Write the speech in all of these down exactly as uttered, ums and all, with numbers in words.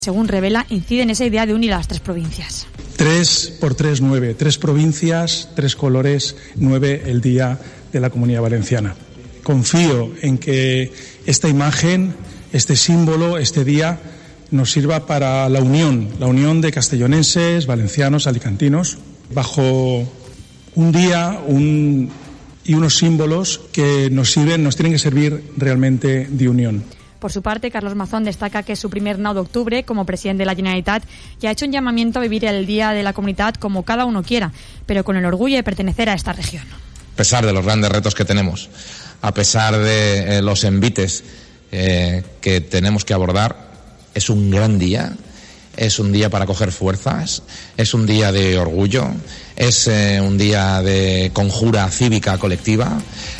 según revela, incide en esa idea de unir las tres provincias. Tres por tres, nueve. Tres provincias, tres colores, nueve el Día de la Comunidad Valenciana. Confío en que esta imagen, este símbolo, este día nos sirva para la unión, la unión de castellonenses, valencianos, alicantinos, bajo un día un, y unos símbolos que nos sirven, nos tienen que servir realmente de unión. Por su parte, Carlos Mazón destaca que es su primer nou de octubre como presidente de la Generalitat y ha hecho un llamamiento a vivir el Día de la Comunidad como cada uno quiera, pero con el orgullo de pertenecer a esta región. A pesar de los grandes retos que tenemos, a pesar de eh, los envites eh, que tenemos que abordar, es un gran día, es un día para coger fuerzas, es un día de orgullo, es eh, un día de conjura cívica colectiva.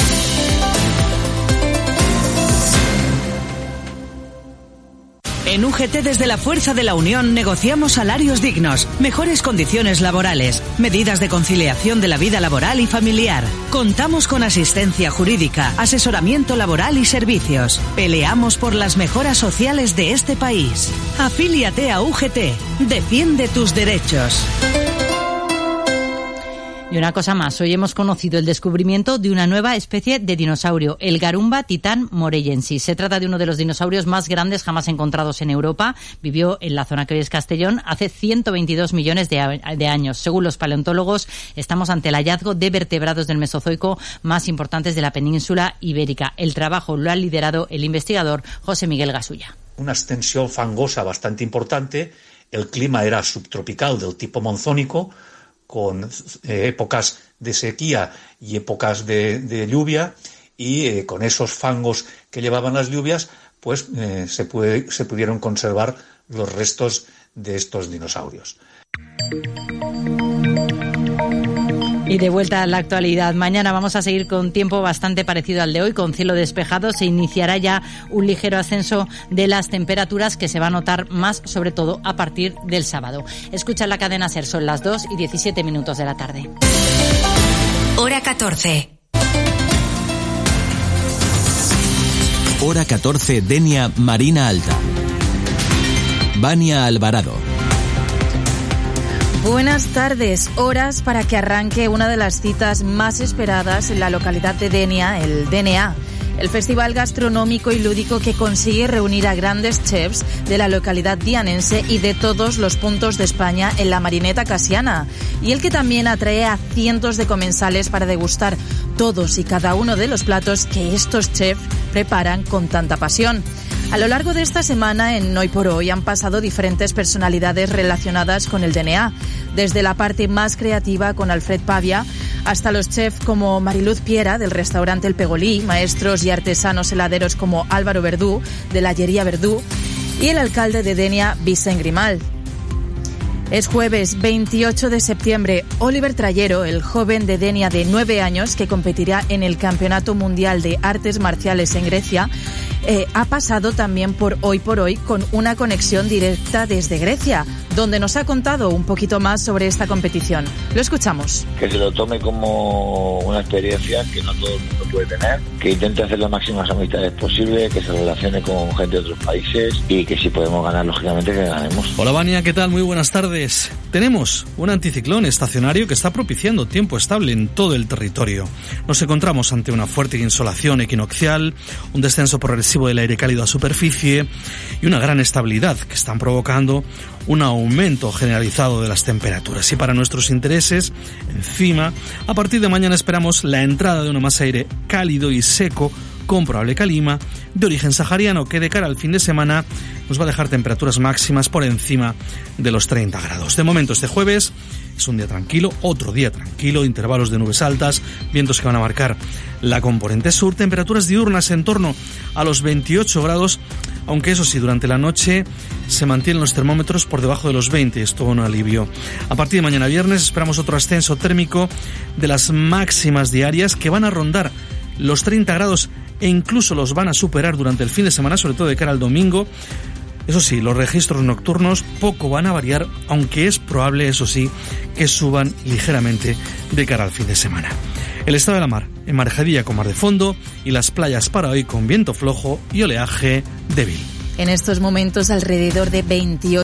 En U G T, desde la fuerza de la unión, negociamos salarios dignos, mejores condiciones laborales, medidas de conciliación de la vida laboral y familiar. Contamos con asistencia jurídica, asesoramiento laboral y servicios. Peleamos por las mejoras sociales de este país. Afíliate a U G T. Defiende tus derechos. Y una cosa más, hoy hemos conocido el descubrimiento de una nueva especie de dinosaurio, el Garumba Titan morellensis. Se trata de uno de los dinosaurios más grandes jamás encontrados en Europa. Vivió en la zona que hoy es Castellón hace ciento veintidós millones de, a- de años. Según los paleontólogos, estamos ante el hallazgo de vertebrados del Mesozoico más importantes de la península ibérica. El trabajo lo ha liderado el investigador José Miguel Gasulla. Una extensión fangosa bastante importante. El clima era subtropical del tipo monzónico, con eh, épocas de sequía y épocas de, de lluvia, y eh, con esos fangos que llevaban las lluvias, pues eh, se, puede, se pudieron conservar los restos de estos dinosaurios. Y de vuelta a la actualidad, mañana vamos a seguir con tiempo bastante parecido al de hoy, con cielo despejado. Se iniciará ya un ligero ascenso de las temperaturas que se va a notar más, sobre todo a partir del sábado. Escucha la cadena SER, son las dos y diecisiete minutos de la tarde. Hora catorce. Hora catorce, Denia, Marina Alta. Vania Alvarado. Buenas tardes, horas para que arranque una de las citas más esperadas en la localidad de Denia, el D N A, el festival gastronómico y lúdico que consigue reunir a grandes chefs de la localidad dianense y de todos los puntos de España en la Marineta Casiana, y el que también atrae a cientos de comensales para degustar todos y cada uno de los platos que estos chefs preparan con tanta pasión. A lo largo de esta semana, en Hoy por Hoy, han pasado diferentes personalidades relacionadas con el D N A, desde la parte más creativa con Alfred Pavia, hasta los chefs como Mariluz Piera, del restaurante El Pegolí, maestros y artesanos heladeros como Álvaro Verdú, de la Llería Verdú, y el alcalde de Denia, Vicent Grimal. Es jueves veintiocho de septiembre. Oliver Trayero, el joven de Denia de nueve años que competirá en el Campeonato Mundial de Artes Marciales en Grecia, eh, ha pasado también por Hoy por Hoy con una conexión directa desde Grecia, donde nos ha contado un poquito más sobre esta competición. Lo escuchamos. Que se lo tome como una experiencia que no todo el mundo puede tener, que intente hacer las máximas amistades posibles, que se relacione con gente de otros países y que si podemos ganar, lógicamente, que ganemos. Hola Vania, ¿qué tal? Muy buenas tardes. Tenemos un anticiclón estacionario que está propiciando tiempo estable en todo el territorio. Nos encontramos ante una fuerte insolación equinoccial, un descenso progresivo del aire cálido a superficie y una gran estabilidad que están provocando un aumento generalizado de las temperaturas. Y para nuestros intereses, encima, a partir de mañana esperamos la entrada de una masa de aire cálido y seco con probable calima de origen sahariano que de cara al fin de semana nos va a dejar temperaturas máximas por encima de los treinta grados. De momento este jueves es un día tranquilo, otro día tranquilo, intervalos de nubes altas, vientos que van a marcar la componente sur, temperaturas diurnas en torno a los veintiocho grados, aunque eso sí, durante la noche se mantienen los termómetros por debajo de los veinte, es todo un alivio. A partir de mañana viernes esperamos otro ascenso térmico de las máximas diarias que van a rondar los treinta grados e incluso los van a superar durante el fin de semana, sobre todo de cara al domingo. Eso sí, los registros nocturnos poco van a variar, aunque es probable, eso sí, que suban ligeramente de cara al fin de semana. El estado de la mar, en marejadilla con mar de fondo, y las playas para hoy con viento flojo y oleaje débil. en estos momentos alrededor de veintiocho